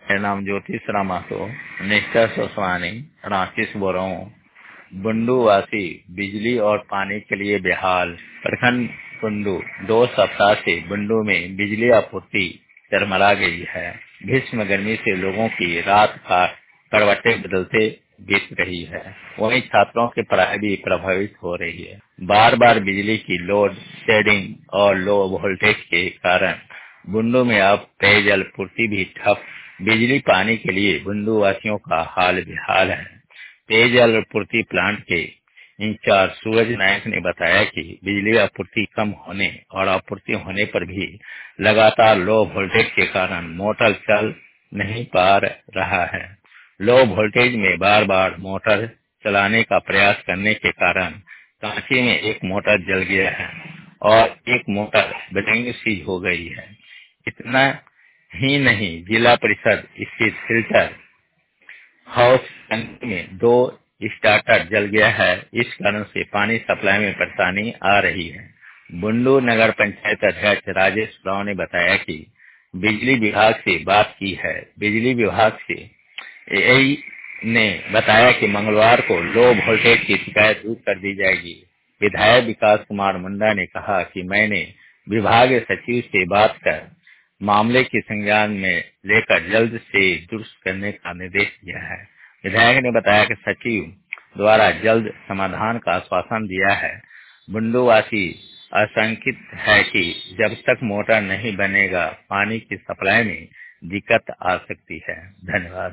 मेरा नाम ज्योतिष रामातो, निष्ठा सोसवानी, रांची से बोल रहा हूँ। बुंडू वासी बिजली और पानी के लिए बेहाल। प्रखंड बुंडू 2 सप्ताह से बुंडू में बिजली आपूर्ति चरमरा गई है। भीषण गर्मी से लोगों की रात का करवटें बदलते बीत रही है। वहीं छात्रों की पढ़ाई भी प्रभावित हो रही है। बार बार बिजली की लोड शेडिंग और लो वोल्टेज के कारण बुंडू में अब पेयजल पूर्ति भी ठप। बिजली पानी के लिए बुंडू वासियों का हाल बेहाल है। पेयजल आपूर्ति प्लांट के इंचार्ज सूरज नायक ने बताया कि बिजली आपूर्ति कम होने और आपूर्ति होने पर भी लगातार लो वोल्टेज के कारण मोटर चल नहीं पा रहा है। लो वोल्टेज में बार बार मोटर चलाने का प्रयास करने के कारण कांची में एक मोटर जल गया है और एक मोटर ब्लिंग सीज हो गई है। इतना ही नहीं, जिला परिषद स्थित फिल्टर हाउस में 2 स्टार्टर जल गया है। इस कारण से पानी सप्लाई में परेशानी आ रही है। बुंडू नगर पंचायत अध्यक्ष राजेश राव ने बताया कि बिजली विभाग से बात की है। बिजली विभाग से एई ने बताया कि मंगलवार को लो वोल्टेज की शिकायत दूर कर दी जाएगी। विधायक विकास कुमार मुंडा ने कहा कि मैंने विभाग सचिव से बात कर मामले के संज्ञान में लेकर जल्द से दुरुस्त करने का निर्देश दिया है। विधायक ने बताया कि सचिव द्वारा जल्द समाधान का आश्वासन दिया है। बुंडूवासी आशंकित है कि जब तक मोटर नहीं बनेगा पानी की सप्लाई में दिक्कत आ सकती है। धन्यवाद।